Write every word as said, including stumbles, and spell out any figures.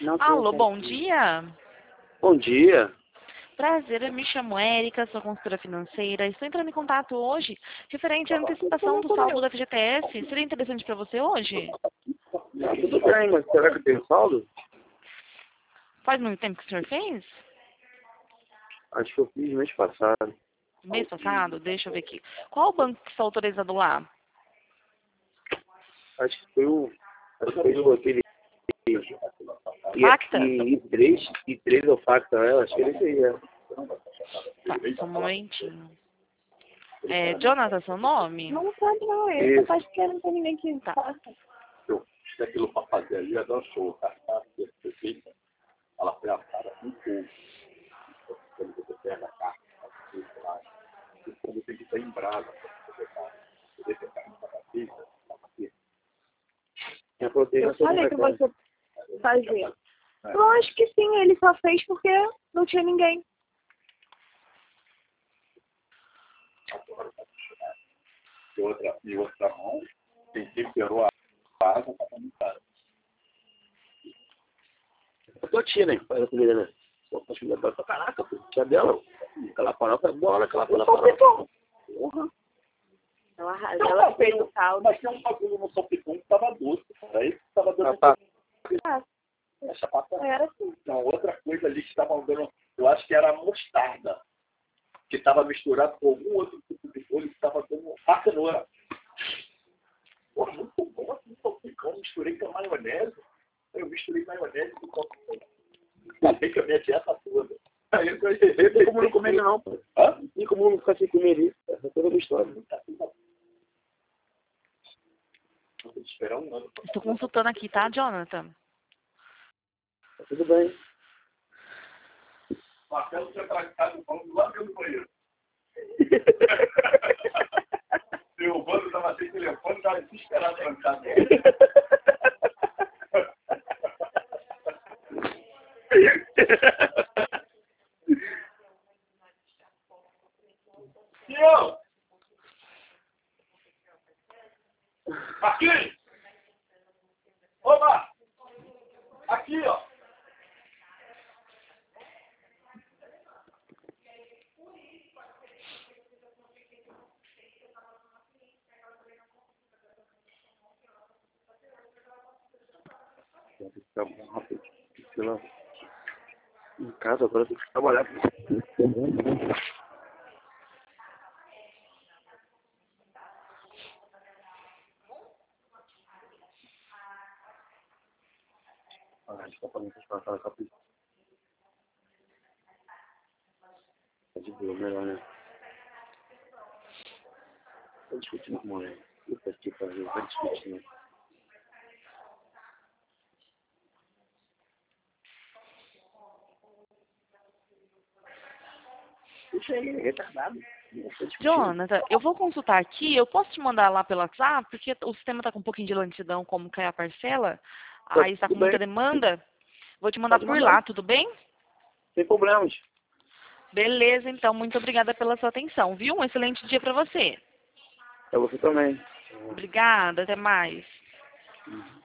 Não Alô, bom dia. Bom dia. Prazer, eu me chamo Érica, sou consultora financeira. Estou entrando em contato hoje referente à antecipação do saldo da F G T S. Seria interessante para você hoje? Tudo bem, mas será que eu tenho saldo? Faz muito tempo que o senhor fez? Acho que eu fiz mês passado. Mês passado? Deixa eu ver aqui. Qual o banco que está autorizado lá? Acho que foi o... Acho que foi o aquele... Facta? E, e três, e três ou Facta, né? Acho que ele aí, é. Tá, só um momentinho. É, Jonathan, seu nome? Não sabe não, eu Isso. só acho que não tem ninguém que Tá. faça. Se aquilo para fazer ali, ia dar um show, tá? Perfeita. Ela foi a cara muito pouco. Quando você pega a carta, o povo tem que estar em brasa para você pegar. Poder pegar em cada vez, Eu botei Eu na sua falei que conta. você fazia. Eu acho que sim, ele só fez porque não tinha ninguém. e outra, e outra mão, quem temperou a água para começar. Eu tô tia, né? Faz a comida, né? Pô, acho que vai pra caraca, pô. Tia dela. Aquela farofa é boa, aquela farofa. Porra. Ela arrasou, ela fez o caldo. Mas tem um bagulho no salpicão que estava doce. Aí que estava dando. Rapaz. Essa pata. Era assim. Não, outra coisa ali que estava dando, eu acho que era a mostarda, que estava misturado com algum outro tipo de folha que estava dando a cenoura. Pô, muito bom assim, salpicão. Misturei com a maionese. Eu misturei maionese com salpicão. Falei que a minha dieta toda. Aí eu Não tem como não comer não, pô. Hã? Não tem como não ficar sem comer isso. Essa é toda uma história. Vou esperar um ano. Estou consultando aqui, tá, Jonathan? Tá tudo bem. Marcelo tinha trancado o pão lá dentro do banheiro. Meu bando estava sem telefone, estava desesperado trancado. Tio! Aqui! Opa! Aqui, ó! Tem que ficar bom rápido. Sei lá. Em casa agora tem que trabalhar. Ah, acho que tá falando pra cá, capítulo. Tá de boa, melhor, né? Tá discutindo com a mulher. Puta que pariu, tá discutindo. Deixa ele, é retardado. Jonathan, eu vou consultar aqui. Eu posso te mandar lá pelo WhatsApp, porque o sistema está com um pouquinho de lentidão, como cai a parcela. Aí está com muita demanda. Vou te mandar Pode por mandar. lá, tudo bem? Sem problemas. Beleza, então. Muito obrigada pela sua atenção, viu? Um excelente dia para você. Pra você também. Obrigada, até mais. Uhum.